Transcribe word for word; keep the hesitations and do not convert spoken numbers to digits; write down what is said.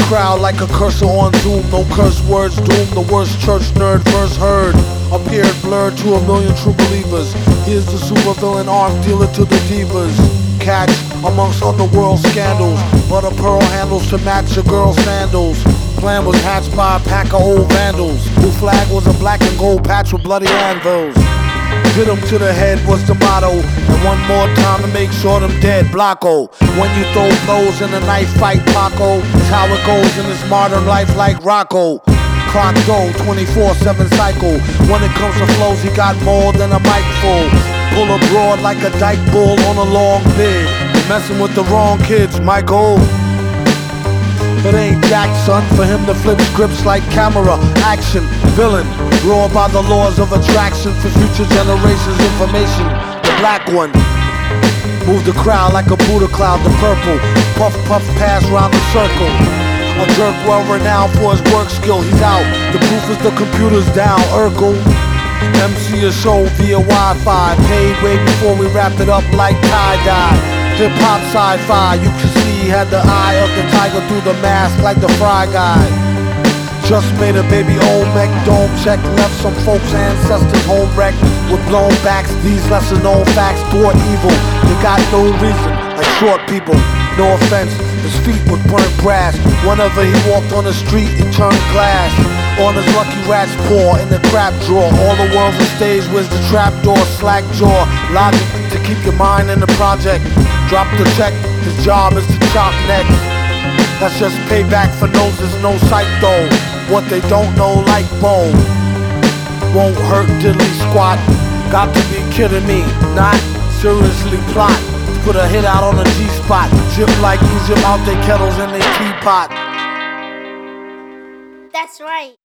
crowd like a cursor on Zoom. No curse words doom, the worst church nerd first heard. Appeared blurred to a million true believers. He is the supervillain arms dealer to the divas. Catch amongst underworld scandals, butter pearl handles to match your girl's sandals. Plan was hatched by a pack of old vandals, whose flag was a black and gold patch with bloody anvils. Hit him to the head was the motto, and one more time to make sure them dead. Blocko. When you throw blows in a knife fight, Paco, it's how it goes in this modern life like Rocco. Clock go, twenty-four seven cycle. When it comes to flows, he got more than a mic full. Pull abroad like a dyke bull on a long bid. You're messing with the wrong kids, Michael. It ain't Jack, son, for him to flip scripts like camera, action, villain. Raw by the laws of attraction for future generations' information. The black one. Move the crowd like a Buddha cloud, the purple. Puff, puff, pass round the circle. A jerk well renowned for his work skill, he's out. The proof is the computer's down, Urkel. M C a show via Wi-Fi, paid way before we wrapped it up like tie-dye. Hip-hop sci-fi, you can see he had the eye of the tiger through the mask like the Fry Guy. Just made a baby Olmec dome check, left some folks' ancestors home wrecked with blown backs. These lesser known facts thwart evil. They got no reason, like short people. No offense, his feet was burnt brass. Whenever he walked on the street, it turned glass. On his lucky rat's paw in the crap drawer. All the world's a stage, where's the trap door? Slack jaw, logic to keep your mind in the project. Drop the check, his job is to chop necks. That's just payback for noses, no sight though. What they don't know like Bo won't hurt diddly squat. Got to be kidding me, not seriously plot. Put a hit out on a G-spot. Drip like Egypt out their kettles and their teapot. That's right.